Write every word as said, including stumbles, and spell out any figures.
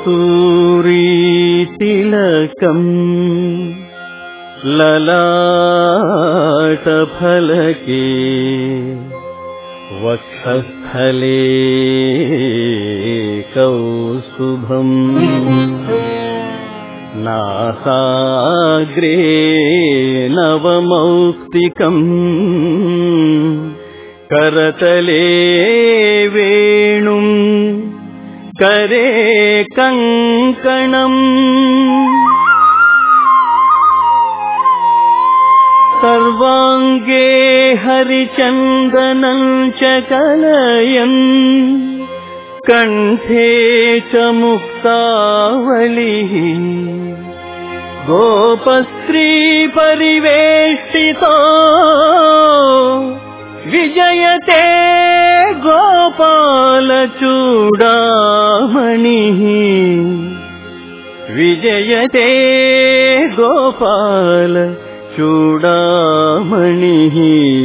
కస్తూరీ తిలకం లలాటఫలకే వక్షస్థలే కౌస్తుభం నాసాగ్రే నవమౌక్తికం కరతలే వేణుం करे कंकणम् सर्वांगे हरिचन्दनं च कलयन् कंठे च मुक्तावलिः गोपस्त्री परिवेष्टितो विजयते गोपाल चूडामणिः विजयते गोपाल चूडामणिः।